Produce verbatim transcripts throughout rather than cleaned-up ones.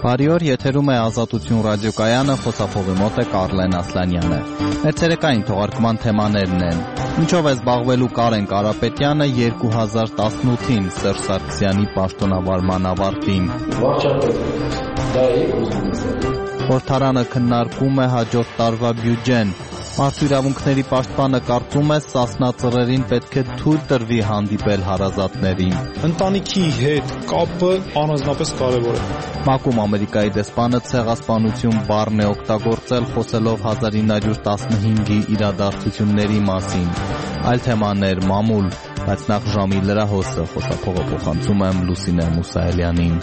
Բարի օր, եթերում է Ազատություն ռադիոկայանը, խոսափողի մոտ է Կարլեն Ասլանյանը։ Մեր ցերեկային թողարկման թեմաներն են. Ինչով է զբաղվելու Կարեն Կարապետյանը երկու հազար տասնութին Սերժ Սարգսյանի պաշտոնավարման ավարտին։ Խորհրդարանը քննարկում է հաջորդ տարվա բյուջեն։ Մարդու իրավունքների պաշտպանը կարծում է Սասնա ծռերին պետք է թույլ տրվի հանդիպել հարազատներին։ Ընտանիքի հետ կապը առանձնապես կարևոր է։ ՄԱԿ-ում Ամերիկայի դեսպանը ցեղասպանություն բառն է օգտագործել, խոսելով հազար ինը հարյուր տասնհինգի իրադարձությունների մասին։ Այլ թեմաներ մամուլ, բայց նախ ժամի լրահոսը, խոսափողը փոխանցում եմ Լուսինե Մուսայելյանին։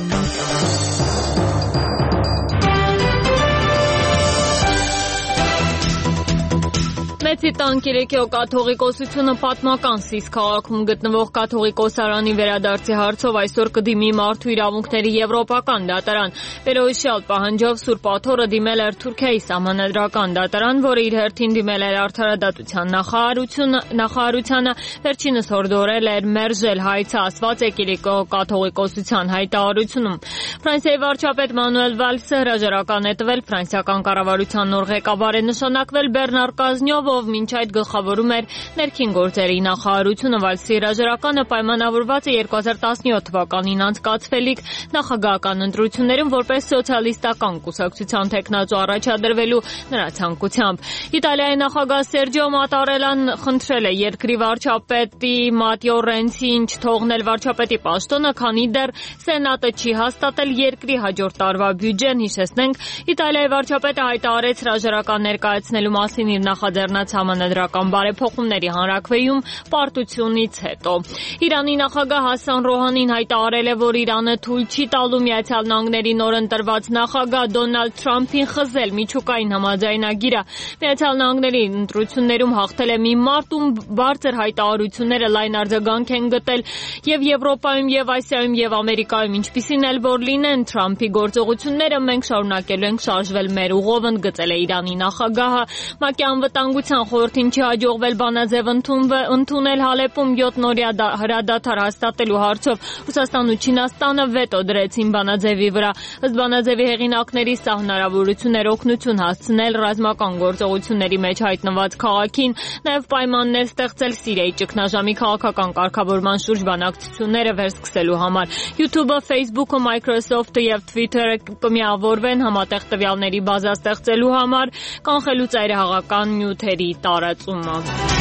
Մեծի տանկերեկյո կաթողիկոսությունը պատմական Սիս քաղաքում գտնվող կաթողիկոսարանի վերադարձի հարցով այսօր կդիմի Մարդու իրավունքների եվրոպական դատարան։ Վերոհիշյալ պահանջով Սուրբ Աթոռը դիմել էր Թուրքիայի սահմանադրական դատարան, որը իր հերթին դիմել էր Արդարադատության նախարարությանը, վերջինս հորդորել էր մերժել հայցը ասված է Կիրիկո կաթողիկոսության հայտարարությունում։ Ֆրանսիայի վարչապետ Մանուել Վալսը հրաժարական է տվել, ֆրանսիական կառավարության նոր ղեկավար է նշանակվել Բեռնար Կազնյով, ով մինչ այդ գլխավորում էր ներքին գործերի նախարարությունը։ Վալսի հրաժարականը պայմանավորված է երկու հազար տասնյոթ թվականին անցկացվելիք նախագահական ընտրություններում որպես սոցիալիստական կուսակցության թեկնածու առաջադրվելու նրա ցանկությամբ։ Իտալիայի նախագահ Սերջիո Մատարելան խնդրել է երկրի վարչապետի Մատեո Ռենցիին չթողնել վարչապետի պաշտոնը, քանի դեռ Սենատը չի հաստատել երկրի հաջորդ տարվա բյուջեն։ Հիշեցնենք, Իտալիայի վարչապետը հայտարարեց հրաժարական ներկայացնելու մասին իր նախաձեռնած համանդրական բարեփոխումների հանրաքվեում պարտությունից հետո։ Իրանի նախագահ Հասան Ռոհանին հայտարարել է, որ Իրանը թույլ չի տալու Միացյալ Նահանգների նոր ընտրված նախագահ Դոնալդ Թրամփին խզել միջուկային համաձայնագիրը։ Միացյալ Նահանգների ընտրություններում հաղթել է մի մարդ, ում բարձր հայտարարությունները լայն արձագանք են գտել եւ Եվրոպայում, եւ Ասիայում, եւ Ամերիկայում, ինչպիսին էլ որ լինեն Թրամփի գործողությունները, մենք շարունակելու ենք շարժվել մեր ուղով, ընդգծել է Իրանի նախագահը։ ՄԱԿ-ի անվտանգության խորհրդին չի հաջողվել բանաձև ընդունել Հալեպում յոթնօրյա հրադադար հաստատելու հարցով։ Ռուսաստանն ու Չինաստանը վետո դրեցին բանաձևի վրա։ Ըստ բանաձևի հեղինակների, սա հնարավորություն էր օգնություն հասցնել ռազմական գործողությունների մեջ հայտնված քաղաքին, նաև պայմաններ ստեղծել Սիրիայի ճգնաժամի քաղաքական կարգավորման շուրջ բանակցությունները վերսկսելու համար։ YouTube-ը, Facebook-ը, Microsoft-ը եւ Twitter-ը կմիավորվեն համատեղ տվյալների բազա ստեղծելու համար, կանխելու ծայրահեղական նյութերի տարածումը։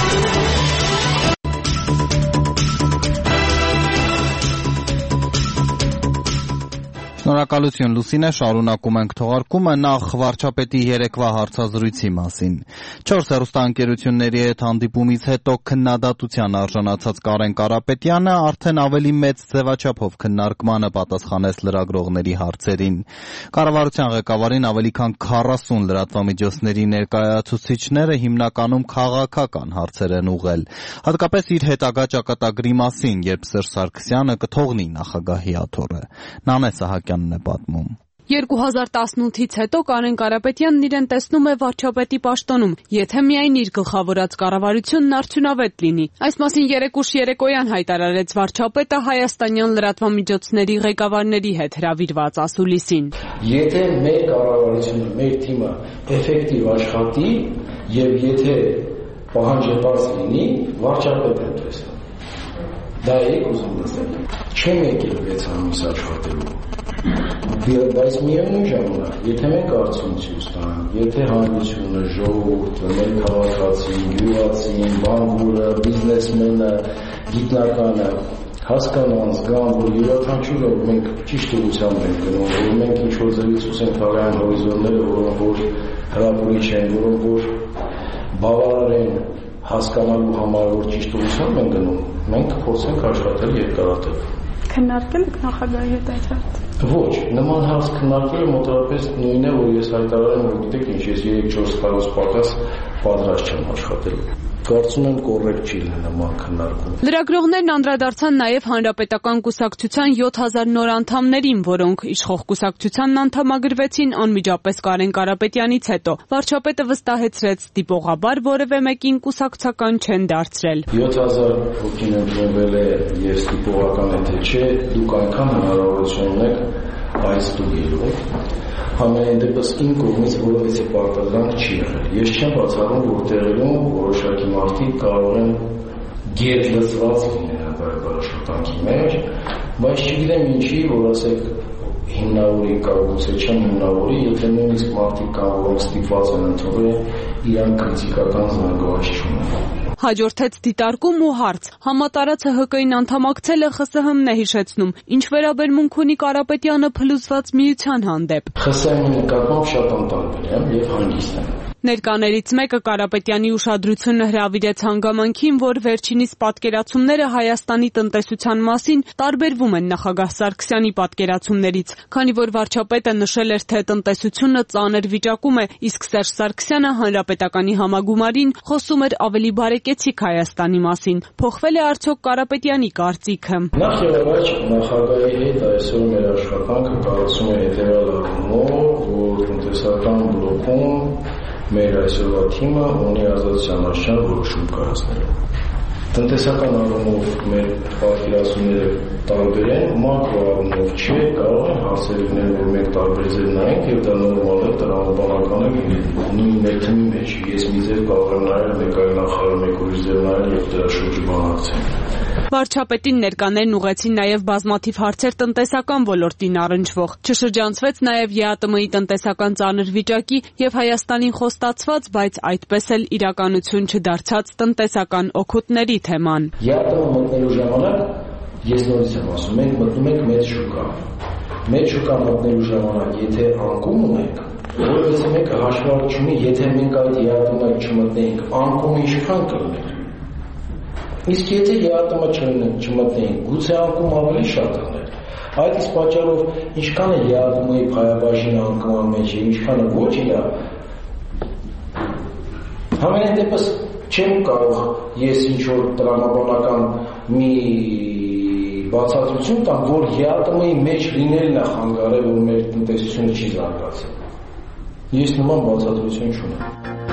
Շնորհակալություն Լուսինե, շարունակում ենք թողարկումը, նախ վարչապետի երեկվա հարցազրույցի մասին։ Չորս հեռուստաընկերությունների հետ հանդիպումից հետո քննադատության արժանացած Կարեն Կարապետյանը արդեն ավելի մեծ ձևաչափով քննարկմանը պատասխանեց լրագրողների հարցերին։ Կառավարության ղեկավարին ավելի քան քառասուն լրատվամիջոցների ներկայացուցիչները հիմնականում քաղաքական հարցեր են ուղղել, հատկապես իր հետագա ճակատագրի մասին, երբ Սերժ Սարգսյանը կթողնի նախագահի աթոռը։ Նանե Սահակյանն է պատմում։ երկու հազար տասնութից հետո Կարեն Կարապետյանն իրեն տեսնում է վարչապետի պաշտոնում, եթե միայն իր գլխավորած կառավարությունն արդյունավետ լինի։ Այս մասին երեկուշ երեկոյան հայտարարեց վարչապետը հայաստանյան լրատվամիջոցների ղեկավարների հետ հրավիրված ասուլիսին։ Եթե մեր կառավարությունը, մեր թիմը էֆեկտիվ աշխատի եւ եթե պահանջված լինի, վարչապետ են տեսնում։ Դա եք ուզում լսել։ Չեմ եկել վեց ամիս աշխատելու։ Բայց միևնույն ժամանակ, եթե մենք արդյունք ստանանք, եթե հանրությունը, ժողովուրդը, մեր քաղաքացին, գյուղացին, բանկուրը, բիզնեսմենը, գիտնականը հասկանան, զգան, որ յուրաքանչյուրը մենք ճիշտ ուղղությամբ ենք գնում, որ մենք ինչ-որ ձևից ցույց ենք տալիս այն հորիզոնները, որոնք որ հրապուրիչ են, որոնք որ բավարար են հասկանալու համար, որ ճիշտ ուղղությամբ են գնում, մենք փորձենք աշխատել երկարատև։ Քննարկել եք նախագահի հետ այդ հարցը։ Ոչ, նման հարց քննարկելը մոտավորապես նույնն է, որ ես հայտարարեմ, որ գիտեք ինչ, ես երեք-չորս տարուց պակաս պատրաստ չեմ աշխատելու։ Կարծում եմ կոռեկտ չի նման քննարկում։ Լրագրողներն անդրադարձան նաև Հանրապետական կուսակցության յոթ հազար նոր անդամներին, որոնք իշխող կուսակցությանն անդամագրվեցին անմիջապես Կարեն Կարապետյանից հետո։ Վարչապետը վստահեցրեց, դիպողաբար որևէ մեկին կուսակցական չեն դարձրել։ յոթ հազար հոգին ընդունվել է եւ դիպողական է թե չէ, դուք այնքան հնարավորություն ունեք այս ստուգերով, համենայն դեպս իմ կողմից որևէ պարտադրանք չի եղել։ Ես չեմ բացառում, որ տեղերում որոշակի մարդիկ կարող են գերլծված լինել աշխատանքի մեջ, բայց չգիտեմ ինչի, որ ասեք հիմնավորի կամ գուցե չեմ հիմնավորի, եթե նույնիսկ մարդիկ կան, որոնք ստիպված են ընդունել իրան քրիտիկական զանգվածություն չունեն։ Հաջորդեց դիտարկում ու հարց։ Համատարածը Հ Կ-ին անդամակցել է Խ Ս Հ-ն է հիշեցնում, ինչ վերաբերմունք ունի Կարապետյանը փլուզված միության հանդեպ։ Խ Ս Հ-ի նկատմամբ շատ անտարբեր եմ եւ հանգիստ եմ։ Ներկաներից մեկը Կարապետյանի ուշադրությունը հրավիրեց հանգամանքին, որ վերջինիս պատկերացումները Հայաստանի տնտեսության մասին տարբերվում են նախագահ Սարգսյանի պատկերացումներից, քանի որ վարչապետը նշել էր, թե տնտեսությունը ծանր վիճակում է, իսկ Սերժ Սարգսյանը հանրապետականի համագումարին խոսում էր ավելի բարեկեցիկ Հայաստանի մասին։ Փոխվել է արդյոք Կարապետյանի կարծիքը։ Նախ եւ առաջ նախագահի հետ այսօր մեր աշխատանքը կարծում եմ հետեւյալ առումով, որ տնտեսական բլոկում մեր այսօրվա թիմը ունի ազատության աշխարհ որոշում կայացնելու։ Տնտեսական առումով մեր պատկերացումները տարբեր են, մակրո առումով չէ, կարող են հարցեր լինել, որ մենք տարբեր ձև նայենք եւ դա նորմալ է, տրամաբանական է նույն մեր թիմի մեջ։ Ես մի ձև կարող եմ նայել, մեկ այլ նախարար մեկ ուրիշ ձև նայել եւ դրա շուրջ բանակցել։ Վարչապետին ներկաներն ուղղեցին նաև բազմաթիվ հարցեր տնտեսական ոլորտին առնչվող։ Չշրջանցվեց նաև Ե Ա Տ Մ-ի տնտեսական ծանր վիճակի եւ Հայաստանին խոստացված, բայց այդպես էլ իրականություն չդարձած տնտեսական օգուտների թեման։ Ե Ա ՏՄ մտնելու ժամանակ ես նորից եմ ասում, մենք մտնում ենք մեծ շուկա։ Մեծ շուկա մտնելու ժամանակ, եթե անկում ունենք, որովհետեւ մեկը հաշվառ չունի, եթե մենք այդ Ե Ա Տ Մ-ը չմտնենք, անկումը ինչքան կլիներ։ Իսկ եթե Ե Ա Տ Մ չմտնենք, գուցե անկում ավելի շատ լիներ։ Այդ իսկ պատճառով ինչքան է Ե Ա Տ Մ-ի փայաբաժին անկման մեջ է, ինչքանը ոչ իրա։ Համենայն դեպս չեմ կարող ես ինչ-որ տրամաբանական մի բացատրություն տամ, որ Ե Ա Տ Մ-ի մեջ լինելն է խանգարել, որ մեր տնտեսությունը չի զարգացել։ Ես նման բացատրություն չունեմ։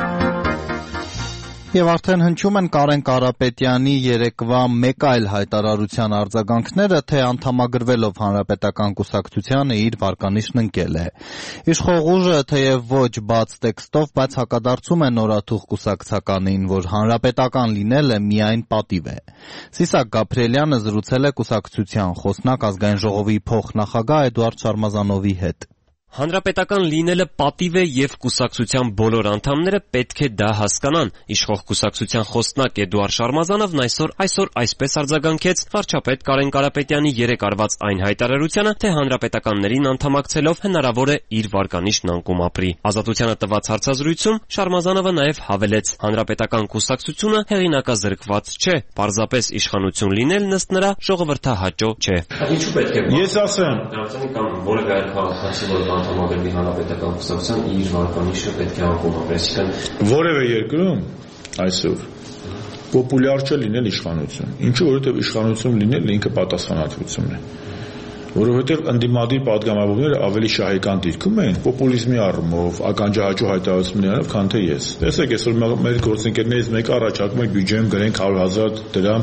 Եվ արդեն հնչում են Կարեն Կարապետյանի երեկվա մեկ այլ հայտարարության արձագանքները, թե անդամագրվելով Հանրապետական կուսակցությանը իր վարկանիշն ընկել է։ Իշխող ուժը թեև ոչ բաց տեքստով, բայց հակադարձում է նորաթուխ կուսակցականին, որ հանրապետական լինելը միայն պատիվ է։ Սիսակ Գաբրիելյանը զրուցել է կուսակցության խոսնակ ազգային ժողովի փոխնախագահ Էդուարդ Շարմազանովի հետ։ Հանրապետական լինելը պատիվ է եւ կուսակցության բոլոր անդամները պետք է դա հասկանան։ Իշխող կուսակցության խոսնակ Էդուարդ Շարմազանովն այսօր այսօր այսպես արձագանքեց վարչապետ Կարեն Կարապետյանի երեկ արված այն հայտարարությանը, թե հանրապետականներին անդամակցելով հնարավոր է իր վարկանիշն անկում ապրի։ Ազատությանը տված հարցազրույցում Շարմազանովը նաեւ հավելեց. հանրապետական կուսակցությունը հեղինակազրկված չէ, պարզապես իշխանություն լինելն ըստ նրա ժողովրդահաճո չէ։ Ինչու պետք է։ Ես ասեմ, կամ որևէ այլ քաղաքացի, որ անդամագրվի հանրապետական կուսակցության, իր վարկանիշը պետք է անկում ապրի, այսինքն որևէ երկրում այսօր պոպուլյար չէ լինել իշխանություն։ Ինչու, որովհետև իշխանություն լինելը ինքը պատասխանատվություն է։ Որովհետև ընդդիմադիր պատգամավորները ավելի շահեկան դիրքում են պոպուլիզմի առումով, ականջահաճո հայտարարություններով, քան թե ես։ Տեսեք, այսօր մեր գործընկերներից մեկը առաջարկում է բյուջեում գրենք հարյուր հազար դրամ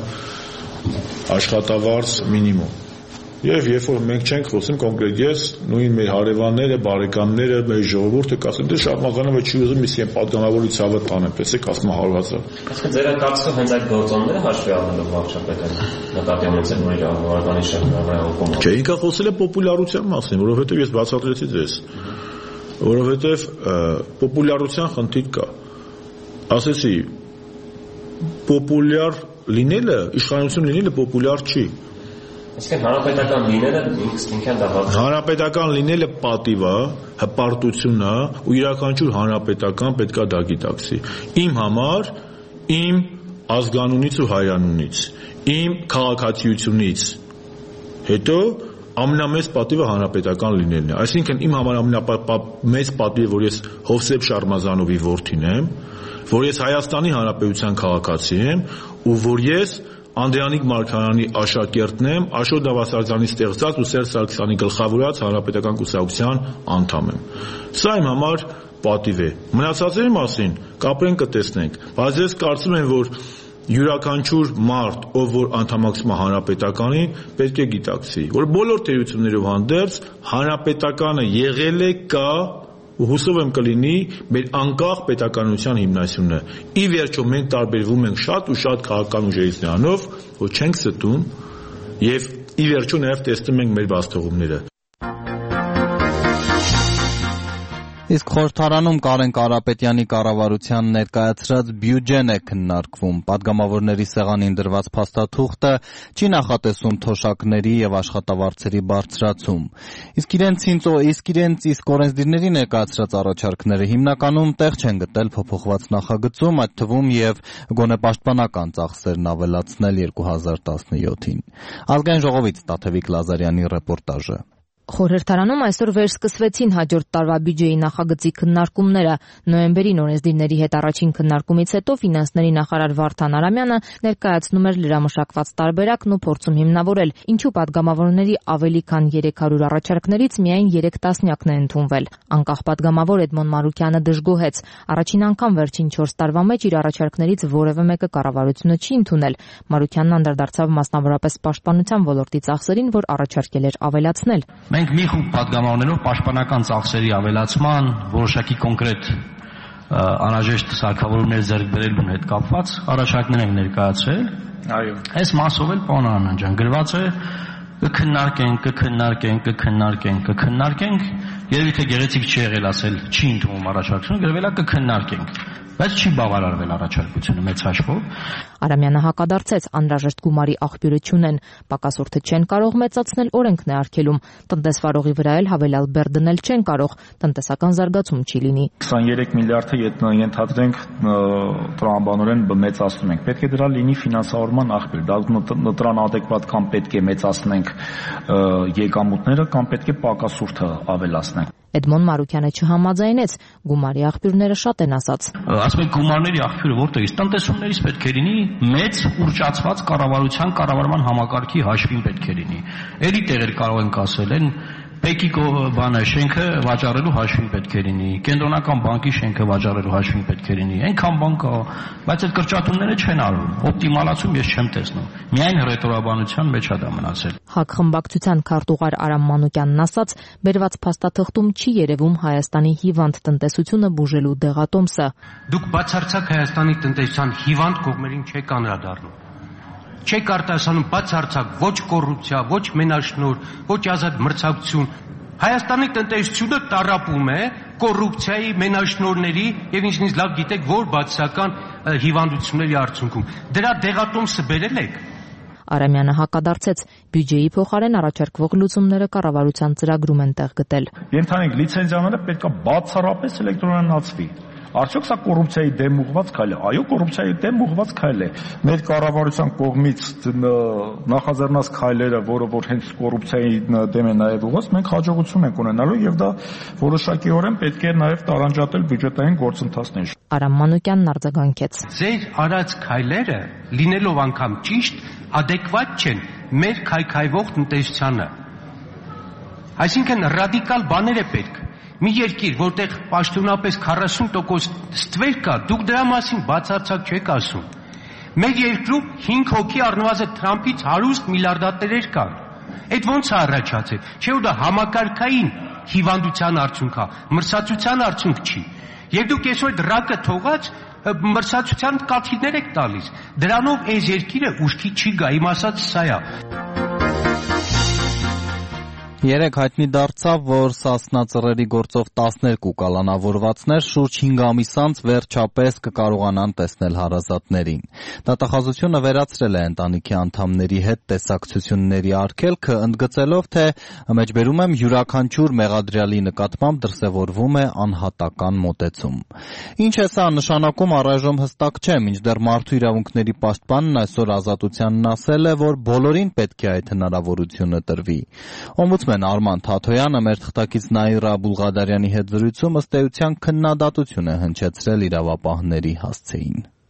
աշխատավարձ մինիմում։ Եվ երբ որ մենք չենք խոսում կոնկրետ ես, նույն մեր հարևանները, բարեկամները, մեր ժողովուրդը կասեն, դե Շարմազանովը չի ուզում իսկ այն պատգամավորի ցավը տանեմ, տեսեք, ասում է հարյուր հազար։ Այսինքն ձեր կարծիքով հենց այդ գործոնները հաշվի առնելով վարչապետը նկատի ունեցել որ իր վարկանիշը հնարավոր է։ Չէ, ինքը խոսել է պոպուլարության մասին, որովհետև ես բացատրեցի ձեզ, որովհետև պոպուլարության խնդիր կա։ Ասեցի, պոպուլյար լինելը, իշխանություն լինելը պոպուլյար չի։ Այսինքն հանրապետական լինելը ինքնին դա հանրապետական լինելը պատիվ է, հպարտություն է ու յուրաքանչյուր հանրապետական պետքա դա գիտակցի։ Իմ համար, իմ ազգանունից ու հայրանունից, իմ քաղաքացիությունից հետո ամենամեծ պատիվը հանրապետական լինելն է։ Այսինքն իմ համար ամենամեծ պատիվը, որ ես Հովսեփ Շարմազանովի որդին եմ, որ ես Հայաստանի Հանրապետության քաղաքացի եմ ու որ ես Անդրանիկ Մարգարյանի աշակերտն եմ, Աշոտ Դավասարյանի ստեղծած ու Սերժ Սարգսյանի գլխավորած հանրապետական կուսակցության անդամ եմ։ Սա իմ համար պատիվ է։ Մնացածների մասին կապրեն կտեսնենք, բայց ես կարծում եմ, որ յուրաքանչյուր մարդ, ով որ անդամակցում է հանրապետականին, պետք է գիտակցի, որ բոլոր թերություններով հանդերձ հանրապետականը եղել է, կա ու հուսով եմ կլինի մեր անկախ պետականության հիմնասյունը։ Ի վերջո մենք տարբերվում ենք շատ ու շատ քաղաքական ուժերից նրանով, որ չենք ստում եւ ի վերջո նաեւ տեսնում ենք մեր բացթողումները։ Իսկ խորհրդարանում Կարեն Կարապետյանի կառավարության ներկայացրած բյուջեն է քննարկվում։ Պատգամավորների սեղանին դրված փաստաթուղթը չի նախատեսում թոշակների եւ աշխատավարձերի բարձրացում։ Իսկ իրենց իսկ իրենց իսկ օրենսդիրների ներկայացրած առաջարկները հիմնականում տեղ չեն գտել փոփոխված նախագծում, այդ թվում եւ գոնե պաշտպանական ծախսերն ավելացնել երկու հազար տասնյոթին։ Ազգային ժողովից Տաթևիկ Լազարյանի ռեպորտաժը։ Խորհրդարանում այսօր վերսկսվեցին հաջորդ տարվա բյուջեի նախագծի քննարկումները։ Նոյեմբերին օրենսդիրների հետ առաջին քննարկումից հետո ֆինանսների նախարար Վարդան Արամյանը ներկայացնում էր լրամշակված տարբերակն ու փորձում հիմնավորել, ինչու պատգամավորների ավելի քան երեք հարյուր առաջարկներից միայն երեք տասնյակն է ընդունվել։ Անկախ պատգամավոր Էդմոն Մարուկյանը դժգոհեց. առաջին անգամ վերջին չորս տարվա մեջ իր առաջարկներից որևէ մեկը կառավարությունը չի ընդունել։ Մարուկյանն անդրադարձավ մասնավորապես պաշտպանության ոլորտի ծախսերին, որ առաջարկել էր ավելացնել։ Մենք մի խումբ պատգամավորներով պաշտպանական ծախսերի ավելացման, որոշակի կոնկրետ անհրաժեշտ սարքավորումներ ձեռք բերելու հետ կապված առաջարկներ ենք ներկայացրել։ Այո։ Այս մասով էլ պարոն Արամյան ջան գրված է կքննարկենք, կքննարկենք, կքննարկենք, կքննարկենք, երևի թե գեղեցիկ չի եղել ասել չի ընդունում առաջարկությունը, գրվել է կքննարկենք, բայց չի բավարարվել առաջարկությունը մեծ հաշվով։ Արամյանը հակադարձեց, անհրաժեշտ գումարի աղբյուրը չունեն, պակասորդը չեն կարող մեծացնել, օրենքն է արգելում, տնտեսվարողի վրա էլ հավելյալ բեռ դնել չեն կարող, տնտեսական զարգացում չի լինի։ քսաներեք միլիարդը ենթադրենք տրամաբանորեն մեծացնում ենք, պետք է դրա լինի ֆինանսավորման աղբյուր, դա դրան adekvat կամ պետք է մեծացնենք եկամուտները, կամ պետք է պակասորդը ավելացնենք։ Էդմոն Մարուկյանը չհամաձայնեց, գումարի աղբյուրները շատ են ասած։ Ասում եք գումարների աղբյուրը որտեղից, տնտեսումներից պետք է լինի մեծ ուռճացված կառավարության կառավարման համակարգի հաշվին պետք է լինի։ Էլի տեղեր կարող ենք ասել են Պեկի բանը շենքը վաճառելու հաշվին պետք է լինի, կենտրոնական բանկի շենքը վաճառելու հաշվին պետք է լինի, այնքան բան կա, բայց այդ կրճատումները չեն արվում, օպտիմալացում ես չեմ տեսնում, միայն հռետորաբանության մեջ է դա մնացել։ ՀԱԿ խմբակցության քարտուղար Արամ Մանուկյանն ասաց, բերված փաստաթղթում չի երևում Հայաստանի հիվանդ տնտեսությունը բուժելու դեղատոմսը։ Դուք բացարձակ Հայաստանի տնտեսության հիվանդ կողմերին չեք անդրադառնում։ Չեք արտասանում բացարձակ ոչ կոռուպցիա, ոչ մենաշնորհ, ոչ ազատ մրցակցություն։ Հայաստանի տնտեսությունը տառապում է կոռուպցիայի, մենաշնորհների եւ ինչնից լավ գիտեք, որ բացասական հիվանդությունների արդյունքում։ Դրա դեղատոմսը բերել եք։ Արամյանը հակադարձեց, բյուջեի փոխարեն առաջարկվող լուծումները կառավարության ծրագրում են տեղ գտել։ Ենթադրենք լիցենզիաները պետք է բացառապես էլեկտրոնանացվի։ Արդյոք սա կոռուպցիայի դեմ ուղղված քայլ է։ Այո, կոռուպցիայի դեմ ուղղված քայլ է։ Մեր կառավարության կողմից նախաձեռնած քայլերը, որը որ հենց կոռուպցիայի դեմ է նաև ուղղված, մենք հաջողություն ենք ունենալու եւ դա որոշակիորեն պետք է նաև տարանջատել բյուջետային գործընթացներ։ Արամ Մանուկյանն արձագանքեց։ Ձեր արած քայլերը, լինելով անգամ ճիշտ, adekvat չեն մեր քայքայվող տնտեսությանը։ Այսինքն ռադիկալ բաներ է պետք։ Մի երկիր, որտեղ պաշտոնապես քառասուն տոկոս ստվեր կա, դուք դրա մասին բացարձակ չեք ասում։ Մեր երկրում հինգ հոգի առնվազն Թրամփից հարուստ միլիարդատերեր կան։ Այդ ո՞նց է առաջացել։ Չէ՞ որ դա համակարգային հիվանդության արդյունք է, մրցակցության արդյունք չի։ Եվ դուք այսօր դրակը թողած մրցակցության կաթիլներ եք տալիս։ Դրանով այս երկիրը ուշքի չի գա, իմ ասած սա է։ Երեկ հայտնի դարձավ, որ Սասնա ծռերի գործով տասներկու կալանավորվածներ շուրջ հինգ ամիս անց վերջապես կկարողանան տեսնել հարազատներին։ Դատախազությունը վերացրել է ընտանիքի անդամների հետ տեսակցությունների արգելքը, ընդգծելով, թե մեջբերում եմ յուրաքանչյուր մեղադրյալի նկատմամբ դրսևորվում է անհատական մոտեցում։ Ինչ է սա նշանակում առայժմ հստակ չէ, մինչդեռ մարդու իրավունքների պաշտպանն այսօր Ազատությանն ասել է, որ բոլորին պետք է այդ հնարավորությունը տրվի։ Օմբուդսմեն Արման Թաթոյանը մեր թղթակից Նաիրա Բուլղադարյանի հետ զրույցում ըստ էության քննադատություն է հնչեցրել իրավապահների հասցեին։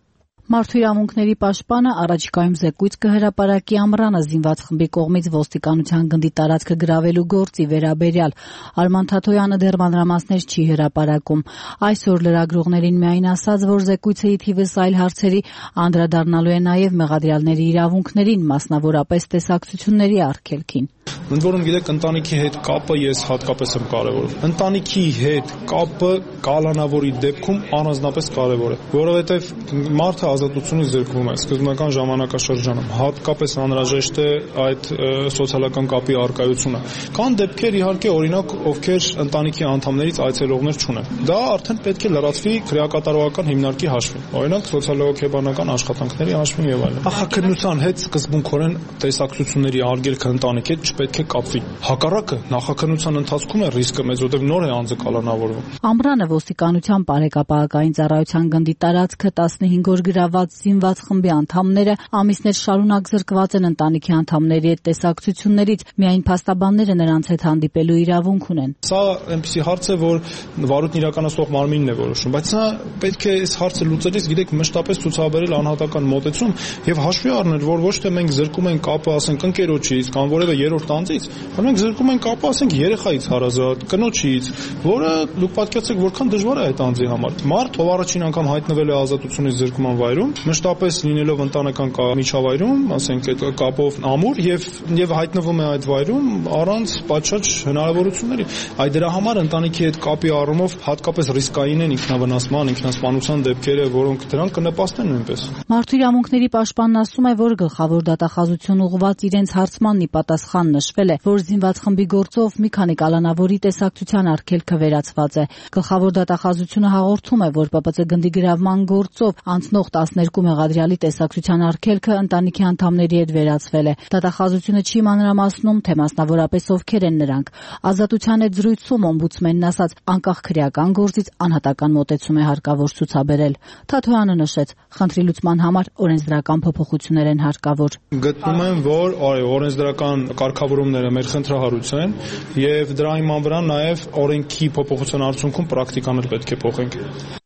Մարդու իրավունքների պաշտպանը առաջիկայում զեկույց կհրապարակի Ամռանը զինված խմբի կողմից ոստիկանության գնդի տարածքը գրավելու գործի վերաբերյալ։ Արման Թաթոյանը դեռ մանրամասներ չի հրապարակում։ Այսօր լրագրողներին միայն ասաց, որ զեկույցը ի թիվս այլ հարցերի անդրադառնալու է նաև մեղադրյալների իրավունքներին, մասնավորապես տեսակցությունների արգելքին։ Ընդ որում գիտեք, ընտանիքի հետ կապը ես հատկապես եմ կարևորում։ Ընտանիքի հետ կապը կալանավորի դեպքում առանձնապես կարևոր է, որովհետև մարդը ազատությունից զրկվում է սկզբնական ժամանակաշրջանում։ Հատկապես անհրաժեշտ է այդ սոցիալական կապի առկայությունը։ Կան դեպքեր, իհարկե, օրինակ, ովքեր ընտանիքի անդամներից այցելողներ չունեն։ Դա արդեն պետք է լրացվի քրեակատարողական հիմնարկի հաշվին, օրինակ սոցիալոգեբանական աշխատանքների հաշվին եւ այլն։ Նախաքննության հետ սկզբունքորեն տեսակցությունների արգելքը ընտանիքի հետ չպետք է կապվի։ Հակառակը նախաքննության ընթացքում է ռիսկը մեծ, որտեղ նոր է անձը կալանավորվում։ Ամռանը ոստիկանության բարեկապահական ծառայության գնդի տարածքը տասնհինգ օր գրաված զինված խմբի անդամները ամիսներ շարունակ զրկված են ընտանիքի անդամների հետ տեսակցություններից, միայն փաստաբանները նրանց հետ հանդիպելու իրավունք ունեն։ Սա այնպիսի հարց է, որ վարույթն իրականացնող մարմինն է որոշում, բայց նա պետք է այս հարցը լուծելիս, գիտեք, մշտապես ցուցաբերել անհատական մոտեցում եւ հաշվի առնել, որ ոչ թե մենք զրկում ենք կապը, ասենք, ընկերոջից կամ որևէ երրորդ անձից, որ մենք զրկում ենք կապը, ասենք, երեխայից հարազատ, կնոջից, որը դուք պատկերացրեք որքան դժվար է այդ անձի համար։ Մարդ, ով առաջին անգամ հայտնվել է ազատությունից զրկման վայրում, մշտապես լինելով ընտանեկան միջավայրում, ասենք, այդ կապով ամուր եւ եւ հայտնվում է այդ վայրում առանց պատշաճ հնարավորությունների։ Այդ դրա համար ընտանիքի հետ կապի առումով հատկապես ռիսկային են ինքնավնասման, ինքնասպանության դեպքերը, որոնք դրանք կնպաստեն նույնպես։ Մարդու իրավունքների պաշտպանն ասում է, որ գլխավոր դատախազություն ուղղված իրենց հարցմանն ի պատասխան նշվել է, որ զինված խմբի գործով մի քանի կալանավորի տեսակցության արգելքը վերացված է։ Գլխավոր դատախազությունը հաղորդում է, որ ՊՊՑ գնդի գրավման գործով անցնող տասներկու մեղադրյալի տեսակցության արգելքը ընտանիքի անդամների հետ վերացվել է։ Դատախազությունը չի մանրամասնում, թե մասնավորապես ովքեր են նրանք։ Ազատության հետ զրույցում օմբուդսմենն ասաց, անկախ քրեական գործից անհատական մոտեցում է հարկավոր ցուցաբերել։ Թաթոյանը նշեց, խնդրի լուծման համար օրենսդրական փոփոխություններ են հարկավոր։ Գտնում եմ, որ օրենսդրական կարգավորումները մեր խնդրահարույց են եւ դրա հիման վրա նաեւ օրենքի փոփոխության արդյունքում պրակտիկաներ պետք է փոխենք։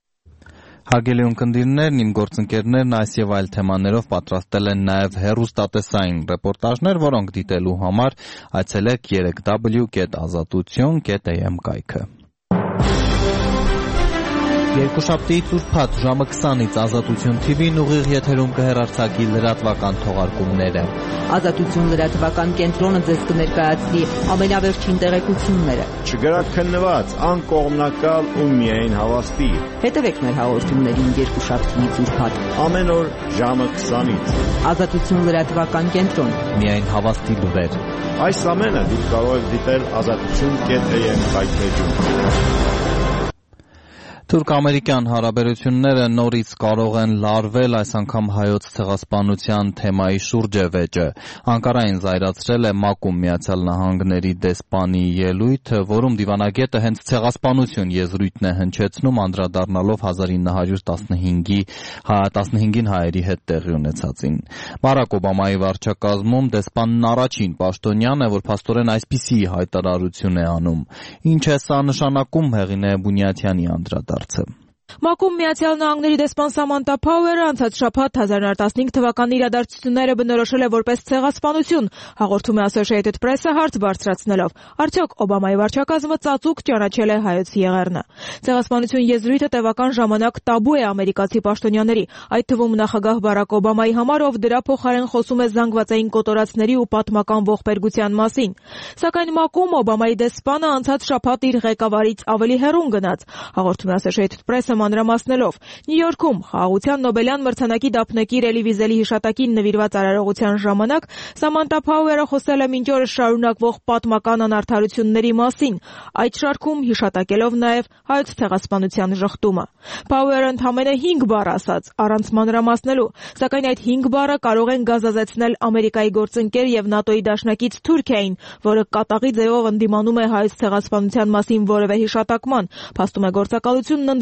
Հարգելի ունկնդիրներն, իմ գործընկերներն այս եւ այլ թեմաներով պատրաստել են նաեւ հեռուստատեսային ռեպորտաժներ, որոնք դիտելու համար այցելեք թրիպլ յու դաբլյու դաբլյու կետ ազատություն կետ էյ էմ կայքը։ Երկուշաբթի ծուրփաթ ժամը քսանից Ազատություն թիվին ուղիղ եթերում կհեռարձակի լրատվական թողարկումները։ Ազատություն լրատվական կենտրոնը ձեզ կներկայացնի ամենավերջին տեղեկությունները։ Չգրաքննված, անկողմնակալ ու միայն հավաստի։ Հետևեք մեր հաղորդումներին երկուշաբթի ծուրփաթ ամեն օր ժամը քսանից։ Ազատություն լրատվական կենտրոն։ Միայն հավաստի լուրեր։ Այս ամենը դուք կարող եք դիտել ազատություն կետ էյ էմ կայքեջում։ Թուրք-ամերիկյան հարաբերությունները նորից կարող են լարվել, այս անգամ հայոց ցեղասպանության թեմայի շուրջ է վեճը։ Անկարային զայրացրել է ՄԱԿ-ում Միացյալ Նահանգների դեսպանի ելույթը, որում դիվանագետը հենց ցեղասպանություն եզրույթն է հնչեցնում, անդրադառնալով հազար ինը հարյուր տասնհինգին հայերի հետ տեղի ունեցածին։ Բարակ Օբամայի վարչակազմում դեսպանն առաջին պաշտոնյան է, որ փաստորեն այսպիսի հայտարարություն է անում։ Ինչ է սա նշանակում, Հեղինե Բունյաթյանի անդրադարձ։ ՄԱԿ-ում Միացյալ Նահանգների դեսպան Սամանթա Փաուերը անցած շաբաթ հազար ինը հարյուր տասնհինգ թվականի իրադարձությունները բնորոշել է որպես ցեղասպանություն, հաղորդում է Associated Press-ը հարց բարձրացնելով. Արդյոք Օբամայի վարչակազմը ծածուկ ճանաչել է հայոց եղեռնը։ Ցեղասպանություն եզրույթը տևական ժամանակ տաբու է ամերիկացի պաշտոնյաների, այդ թվում նախագահ Բարակ Օբամայի համար, ով դրա փոխարեն խոսում է զանգվածային կոտորածների ու պատմական ողբերգության մասին։ Սակայն ՄԱԿ-ում Օբամայի դեսպանը անցած շաբաթ իր ղեկավարից ավելի հեռուն գնաց, հաղորդում է Associated Press-ը մանրամասնելով. Նյու Յորքում խաղաղության Նոբելյան մրցանակի դափնեկիր Էլի Վիզելի հիշատակին նվիրված արարողության ժամանակ Սամանթա Փաուերը խոսել է մինչ օրս շարունակվող պատմական անարդարությունների մասին, այդ շարքում հիշատակելով նաև հայոց ցեղասպանության ժխտումը։ Փաուերը ընդամենը հինգ բառ ասաց, առանց մանրամասնելու, սակայն այդ հինգ բառը կարող են գազազեցնել Ամերիկայի գործընկեր եւ ՆԱՏՕ-ի դաշնակից Թուրքիային, որը կատաղի ձևով ընդդիմանում է հայոց ցեղասպանության մասին որևէ հիշատակման, փաստում է գործակալությունն ընդգծելով.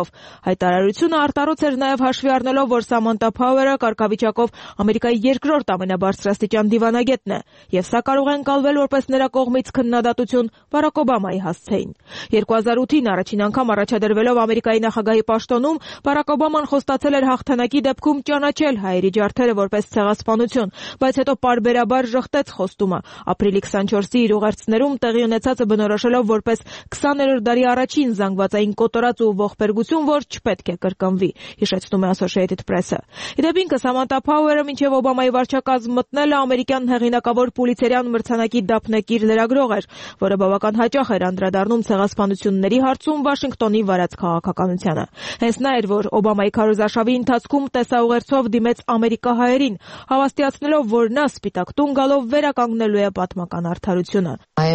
Հայտարարությունը արտարոց էր նաև հաշվի առնելով, որ Սամանտա Փաուերը կարգավիճակով Ամերիկայի երկրորդ ամենաբարձրաստիճան դիվանագետն է, եւ սա կարող է ընկալվել որպես նրա կողմից քննադատություն Բարակ Օբամայի հասցեին։ երկու հազար ութին առաջին անգամ առաջադրվելով Ամերիկայի նախագահի պաշտոնում, Բարակ Օբաման խոստացել էր հաղթանակի դեպքում ճանաչել հայերի ջարդերը որպես ցեղասպանություն, բայց հետո պարբերաբար ժխտեց խոստումը։ Ապրիլի քսանչորսի իր ուղերձներում տեղի ունեցածը բնորոշելով որպես քսաներորդ դարի առաջին զանգվածային կոտորած ու ողբերգություն, որ չպետք է կրկնվի, հիշեցնում է Associated Press-ը։ Իդեպ ինքը Սամանտա Փաուերը մինչև Օբամայի վարչակազմ մտնելը ամերիկյան հեղինակավոր Պուլիցերյան մրցանակի դափնեկիր լրագրող էր, որը բավական հաճախ էր անդրադառնում ցեղասպանությունների հարցում Վաշինգտոնի վարած քաղաքականությանը։ Հենց նա էր, որ Օբամայի քարոզարշավի ընթացքում տեսաուղերձով դիմեց ամերիկահայերին, հավաստիացնելով, որ նա Սպիտակ տուն գալով վերականգնելու է պատմական արդարությունը։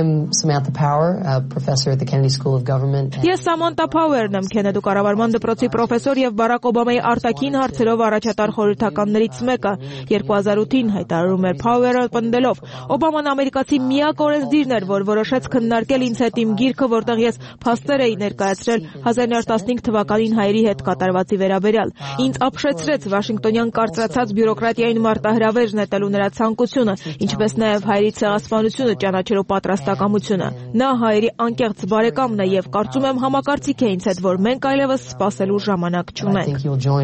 Ես Սամանտա Փաուերն եմ, Քենեդու կառավարման դպրոցի պրոֆեսոր եւ Բարակ Օբամայի արտաքին հարցերով առաջատար խորհրդականներից մեկը։ երկու հազար ութին հայտարարում էր Փաուերը պնդելով. Օբաման ամերիկացի միակ օրենսդիրն էր, որ որոշեց քննարկել ինձ հետ իմ գիրքը, որտեղ ես փաստեր էի ներկայացրել հազար նույնսուն տասնհինգ թվականին հայերի հետ կատարվածի վերաբերյալ։ Ինձ ապշեցրեց Վաշինգտոնյան կարծրացած բյուրոկրատիային մարտահրավեր նետելու նրա ցանկությունը, ինչպես նաև հայերի ցեղասպանությունը ճանաչելու պատրաստակամությունը։ Նա հայերի անկեղծ բարեկամն է եւ կարծում եմ համակարծիք է ինձ հետ, որ մենք այլևս սպասելու ժամանակ չունենք։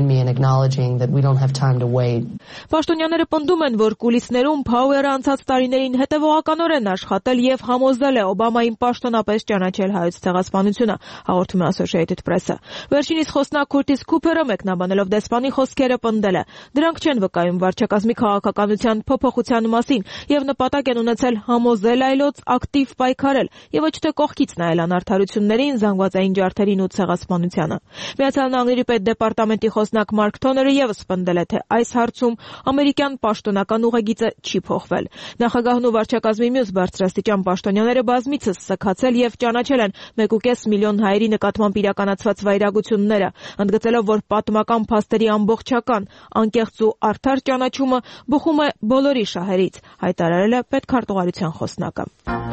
Պաշտոնյաները պնդում են, որ կուլիսներում Փաուերը անցած տարիներին հետևողականորեն աշխատել եւ համոզել է Օբամային պաշտոնապես ճանաչել հայոց ցեղասպանությունը, հաղորդում է Associated Press-ը։ Վերջինիս խոսնակ Քուրտիս Քուփերը մեկնաբանելով դեսպանի խոսքերը պնդել է. դրանք չեն վկայում վարչակազմի քաղաքականության փոփոխության մասին եւ նպատակ են ունեցել համոզել այլոց ակտիվ պայքարել եւ ոչ թե կողքից նայել անարդարություններին, զանգվածային ջարդերին ու ցեղասպանությանը։ Միացյալ Նահանգների պետդեպարտամենտի խոսնակ Մարկ Թոները եւս պնդել է, թե այս հարցում ամերիկյան պաշտոնական ուղեգիծը չի փոխվել։ Նախագահն ու վարչակազմի մյուս բարձրաստիճան պաշտոնյաները բազմիցս սքացել եւ ճանաչել են մեկ ու կես միլիոն հայերի նկատմամբ իրականացված վայրագությունները, ընդգծելով, որ պատմական փաստերի ամբողջական, անկեղծ ու արդար ճանաչումը բխում է բոլորի շահերից, հայտարարել է պետքարտուղարության խոսնակը։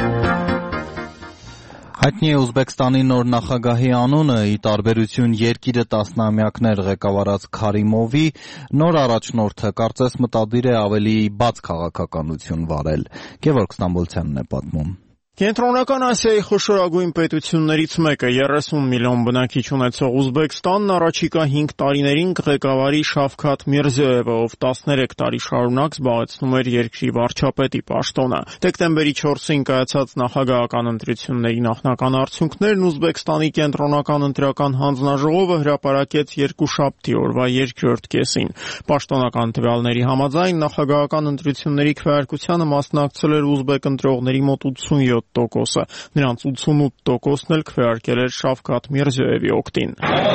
Հայտնի է Ուզբեկստանի նոր նախագահի անունը, ի տարբերություն երկիրը տասնամյակներ ղեկավարած Քարիմովի, նոր առաջնորդը կարծես մտադիր է ավելի բաց քաղաքականություն վարել։ Գևորգ Ստամբոլցյանն է պատմում։ Կենտրոնական Ասիայի խոշորագույն պետություններից մեկը երեսուն միլիոն բնակիչ ունեցող Ուզբեկստանն առաջիկա հինգ տարիներին կղեկավարի Շավքաթ Միրզոևը, ով տասներեք տարի շարունակ զբաղեցնում էր երկրի վարչապետի պաշտոնը։ Դեկտեմբերի չորսին կայացած նախագահական ընտրությունների նախնական արդյունքներն Ուզբեկստանի կենտրոնական ընտրական հանձնաժողովը հրապարակեց երկուշաբթի օրվա երկրորդ կեսին։ Պաշտոնական տվյալների համաձայն նախագահական ընտրությունների քվեարկությանը մասնակցել էր ուզբեկ ընտրողների մոտ ութսունյոթ տոկոսը, նրանց ութսունութ տոկոսն էլ քվեարկել էր Շավքաթ Միրզոևի օգտին։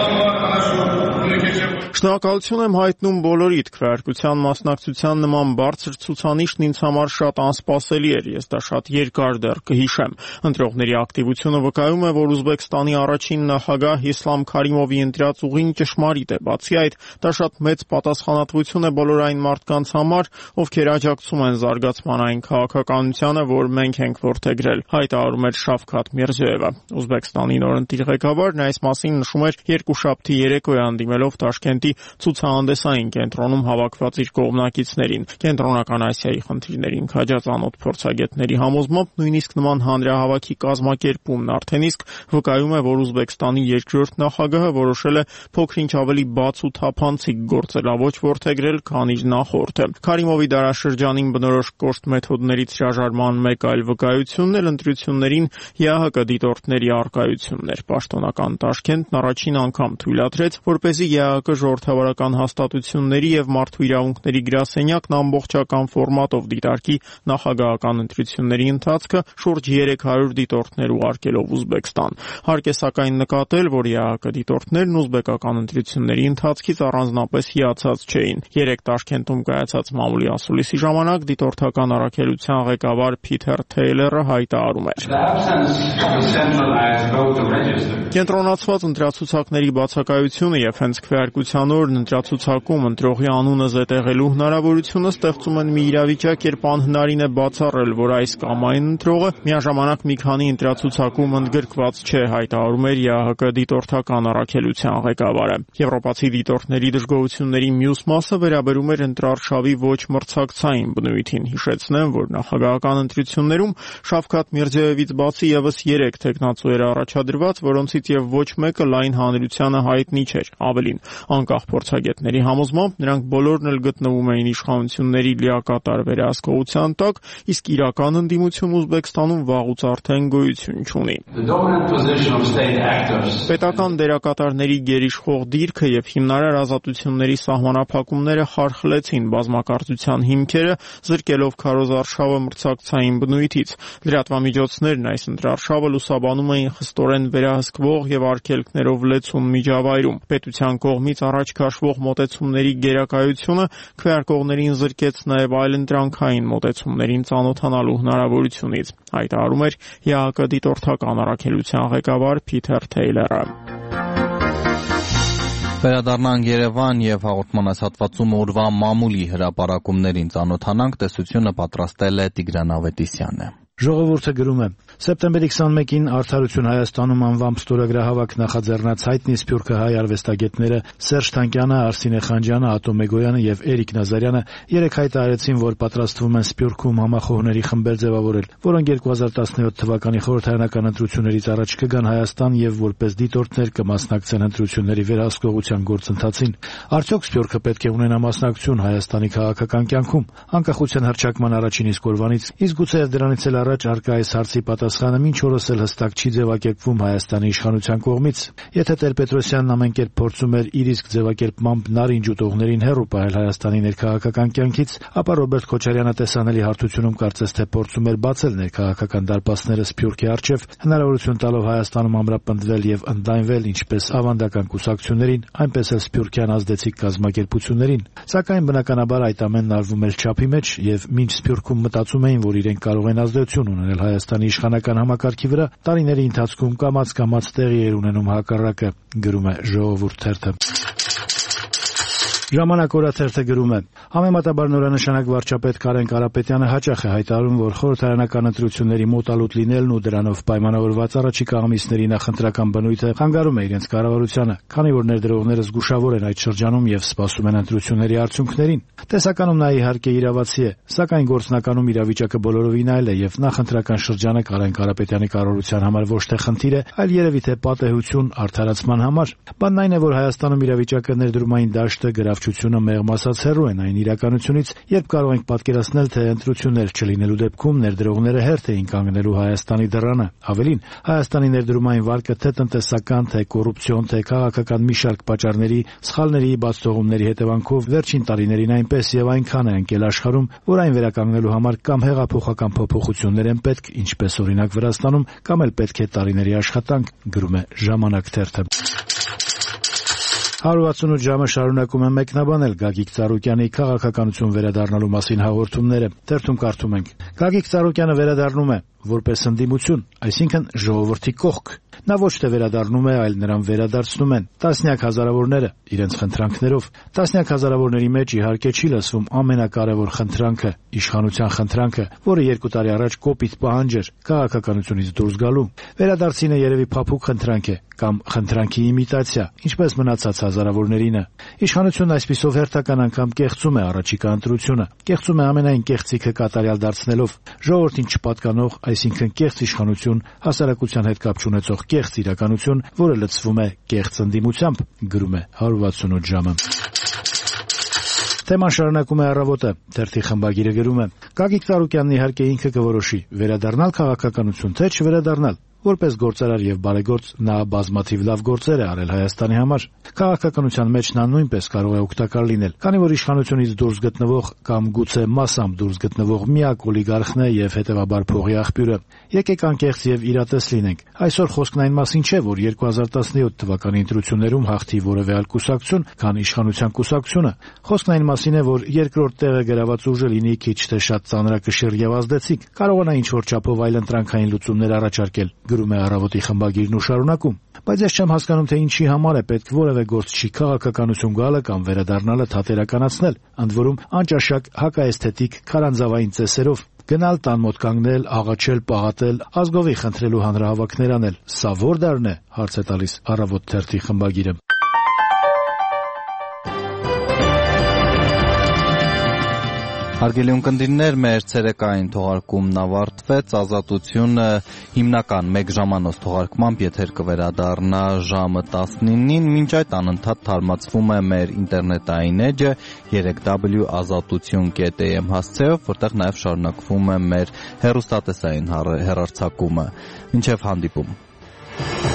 Շնորհակալություն եմ հայտնում բոլորիդ, քվեարկության մասնակցության նման բարձր ցուցանիշն ինձ համար շատ անսպասելի էր, ես դա շատ երկար դեռ կհիշեմ։ Ընտրողների ակտիվությունը վկայում է, որ Ուզբեկստանի առաջին նախագահ Իսլամ Քարիմովի ընտրած ուղին ճշմարիտ է, բացի այդ, դա շատ մեծ պատասխանատվություն է բոլոր այն մարդկանց համար, ովքեր աջակցում են զարգացման այն քաղաքականությանը, որ մենք ենք որդեգրել, հայտարարում էր Շավքաթ Միրզոևը։ Ուզբեկստանի նորընտիր ղեկավարն այս մասին նշում էր երկուշաբթի երեկոյան դիմելով Տաշկենտի ցուցահանդեսային կենտրոնում հավաքված իր կողմնակիցներին։ Կենտրոնական Ասիայի խնդիրներին քաջածանոթ փորձագետների համոզմամբ նույնիսկ նման հանրահավաքի կազմակերպումն արդեն իսկ վկայում է, որ Ուզբեկստանի երկրորդ նախագահը որոշել է փոքր-ինչ ավելի բաց ու թափանցիկ գործելավոճ որդեգրել, քան իր նախորդը։ Քարիմովի դարաշրջանին բնորոշ կոշտ մեթոդներից հրաժարման մեկ այլ վկայությունն էլ ընտրություններին ԵԱՀԿ դիտորդների առկայությունն էր։ Պաշտոնական Տաշկենտն առաջին անգամ թույլատրեց, որպեսզի ԵԱՀԿ ժողովրդավարական հաստատությունների եւ մարդու իրավունքների գրասենյակն ամբողջական ֆորմատով դիտարկի նախագահական ընտրությունների ընթացքը շուրջ երեք հարյուր դիտորդներ ուղարկելով Ուզբեկստան։ Հարկ է սակայն նկատել, որ ԵԱՀԿ դիտորդներն ուզբեկական ընտրությունների ընթացքից առանձնապես հիացած չէին։ Երեք Տաշկենտում կայացած մամուլի ասուլիսի ժամանակ դիտորդական առաքելության ղեկավար Փիթեր Թեյլերը հայտարարում էր. Կենտրոնացված ընտրացուցակների բացակայությունը ներկայությունը եւ հենց քվեարկության օրն ընտրացուցակում ընտրողի անունը զետեղելու հնարավորությունը ստեղծում են մի իրավիճակ, երբ անհնարին է բացառել, որ այս կամ այն ընտրողը միաժամանակ մի քանի ընտրացուցակում ընդգրկված չէ, հայտարարում էր ԵԱՀԿ դիտորդական առաքելության ղեկավարը։ Եվրոպացի դիտորդների դժգոհությունների մյուս մասը վերաբերում էր ընտրարշավի ոչ մրցակցային բնույթին։ Հիշեցնեմ, որ նախագահական ընտրություններում Շավքաթ Միրզոևից բացի եւս երեք թեկնածու էր առաջադրված, որոնցից եւ ոչ մեկը լայն հանրությանը հայտնի չէր։ Ավելին, անկախ փորձագետների համոզմամբ նրանք բոլորն էլ գտնվում էին իշխանությունների լիակատար վերահսկողության տակ, իսկ իրական ընդդիմություն Ուզբեկստանում վաղուց արդեն գոյություն չունի։ Պետական դերակատարների գերիշխող դիրքը եւ հիմնարար ազատությունների սահմանափակումները խարխլեցին բազմակարծության հիմքերը, զրկելով քարոզարշավը մրցակցային բնույթից։ Լրատվամիջոցներն այս ընտրարշավը լուսաբանում էին խստորեն վերահսկվող եւ արգելքներով լեցուն միջավայրում։ Պետության կողմից առաջ քաշվող մոտեցումների գերակայությունը քվեարկողներին զրկեց նաեւ այլընտրանքային մոտեցումներին ծանոթանալու հնարավորությունից, հայտարարում էր ԵԱՀԿ դիտորդական առաքելության ղեկավար Փիթեր Թեյլերը։ Վերադառնանք Երևան եւ հաղորդման այս հատվածում օրվա մամուլի հրապարակումներին ծանոթանանք, տեսությունը պատրաստել է Տիգրան Ավետիսյանը։ Ժողովուրդը գրում է. Սեպտեմբերի քսանմեկին Արդարություն Հայաստանում անվամբ ստորագրահավաք նախաձեռնած հայտնի սփյուռքահայ արվեստագետները Սերժ Թանկյանը, Արսինե Խանջյանը, Ատոմ Մեգոյանը եւ Էրիկ Նազարյանը երեք հայտարարեցին, որ պատրաստվում են Սփյուռքում համախոհների խմբեր ձևավորել, որոնք երկու հազար տասնյոթ թվականի խորհրդարանական ընտրություններից առաջ կգան Հայաստան եւ որպես դիտորդներ կմասնակցեն ընտրությունների վերահսկողության գործընթացին։ Արդյոք Սփյուռքը պետք է ունենա մասնակցություն Հայաստանի քաղաքական կյանքում, անկախության հռչակման առաջին իսկ օրվանից, իսկ գուցե դրանից էլ առաջ արկա այս հարցի պատասխանը մինչ օրս էլ հստակ չի ձևակերպվում Հայաստանի իշխանության կողմից։ Եթե Տեր-Պետրոսյանն ամեն կերպ փորձում էր իր իսկ ձևակերպմամբ նարինջ ուտողներին հեռու պահել Հայաստանի ներքաղաքական կյանքից, ապա Ռոբերտ Քոչարյանը տեսանելի հարթությունում կարծես թե փորձում էր բացել ներքաղաքական դարպասները Սփյուռքի առջև, հնարավորություն տալով Հայաստանում ամրապնդվել եւ ընդայնվել ինչպես ավանդական կուսակցություններին, այնպես էլ սփյուռքյան ազդեցիկ կազմակերպություններին։ Սակայն բնականաբար այդ ամենն արվում էր չափի մեջ եւ մինչ Սփյուռքում մտածում էին, որ իրենք կարող են ազդեցություն ունել Հայաստանի իշխանական համակարգի վրա, տարիների ընթացքում կամաց-կամաց տեղի էր ունենում հակառակը, գրում է Ժողովուրդ թերթը։ Ժամանակ օրաթերթը գրում է. Համեմատաբար նորանշանակ վարչապետ Կարեն Կարապետյանը հաճախ է հայտարարում, որ խորհրդարանական ընտրությունների մոտալուտ լինելն ու դրանով պայմանավորված առաջիկա ամիսների նախընտրական բնույթը խանգարում է իրենց կառավարությանը, քանի որ ներդրողները զգուշավոր են այդ շրջանում եւ սպասում են ընտրությունների արդյունքներին։ Տեսականում նա իհարկե իրավացի է, սակայն գործնականում իրավիճակը բոլորովին այլ է եւ նախընտրական շրջանը Կարեն Կարապետյանի կառավարության համար ոչ թե խնդիր է, այլ երևի թե պատեհություն արդարացման համար։ Բանն այն է, որ Հայաստանում իրավիճակը ներդրումային դաշտը գրավ ությունը մեղմասած հեռու են այն իրականությունից, երբ կարող ենք պատկերացնել, թե ընտրություններ չլինելու դեպքում ներդրողները հերթ էին կանգնելու Հայաստանի դռանը։ Ավելին, Հայաստանի ներդրումային վարկը թե տնտեսական, թե կոռուպցիոն, թե քաղաքական մի շարք պատճառների, սխալների, բացթողումների հետևանքով վերջին տարիներին այնպես եւ այնքան է ընկել աշխարհում, որ այն վերականգնելու համար կամ հեղափոխական փոփոխություններ են պետք, ինչպես օրինակ Վրաստանում, կամ էլ պետք է տարիների աշխատանք, գրում է Ժամանակ թերթը։ հարյուր վաթսունութ ժամը շարունակում է մեկնաբանել Գագիկ Ծառուկյանի քաղաքականություն վերադառնալու մասին հաղորդումները։ Թերթում կարդում ենք. Գագիկ Ծառուկյանը վերադառնում է որպես ընդդիմություն, այսինքն ժողովրդի կողք։ Նա ոչ թե վերադառնում է, այլ նրան վերադարձնում են տասնյակ հազարավորները իրենց խնդրանքներով։ Տասնյակ հազարավորների մեջ իհարկե չի լսվում ամենակարևոր խնդրանքը, իշխանության խնդրանքը, որը երկու տարի առաջ կոպիտ պահանջ էր քաղաքականությունից դուրս գալու։ Վերադարձինը երևի փափուկ խնդրանք է կամ խնդրանքի իմիտացիա, ինչպես մնացած հազարավորներինը։ Իշխանությունն այսպիսով հերթական անգամ կեղծում է առաջիկա ընտրությունը, կեղծում է ամենայն կեղծիքը կատարյալ դարձնելով, ժողովրդին չպատկանող, այսինքն կեղծ իշխանություն, հասարակության հետ կապ չունեցող կեղծ իրականություն, որը լցվում է կեղծ ընդդիմությամբ, գրում է հարյուր վաթսունութ ժամը։ Թեման շարունակում է Առավոտը, թերթի խմբագիրը գրում է. Գագիկ Ծառուկյանն իհարկե ինքը կորոշի վերադառնալ քաղաքականություն, թե չվերադառնալ։ Որպես գործարար եւ բարեգործ նա բազմաթիվ լավ գործեր է արել Հայաստանի համար։ Քաղաքականության մեջ նա նույնպես կարող է օգտակար լինել, քանի որ իշխանությունից դուրս գտնվող կամ գուցե մասամբ դուրս գտնվող միակ օլիգարխն է եւ հետեւաբար փողի աղբյուրը։ Եկեք անկեղծ եւ իրատես լինենք։ Այսօր խոսքն այն մասին չէ, որ երկու հազար տասնյոթ թվականի ընտրություններում հաղթի որևէ այլ կուսակցություն, քան իշխանության կուսակցությունը։ Խոսքն այն մասին է, որ երկրորդ տեղը գրաված ուժը լինի քիչ թե շատ ծանրակշիռ եւ ազդեցիկ, կարող է ինչ որ չափով այլ ընտրանքային լուծումներ առաջարկել, գրում է Առավոտի խմբագիրն ու շարունակում. Բայց ես չեմ հասկանում, թե ինչի համար է պետք որևէ գործչի քաղաքականություն գալը կամ վերադառնալը թատերականացնել, ընդ որում անճաշակ հակաէսթետիկ քարանձավային ծեսերով։ Գնալ տան մոտ կանգնել, աղաչել, պաղատել, ազգովի խնդրելու հանրահավաքներ անել։ Սա ո՞ր դարն է, հարց է տալիս Առավոտ թերթի խմբագիրը։ Հարգելի ունկնդիրներ, մեր ցերեկային թողարկումն ավարտվեց, Ազատությունը հիմնական մեկ ժամանոց թողարկմամբ եթեր կվերադառնա ժամը տասնինին, մինչ այդ անընդհատ թարմացվում է մեր ինտերնետային էջը երեք w ազատություն կետ am հասցեով, որտեղ նաև շարունակվում է մեր հեռուստատեսային հեռարձակումը։ Մինչև հանդիպում։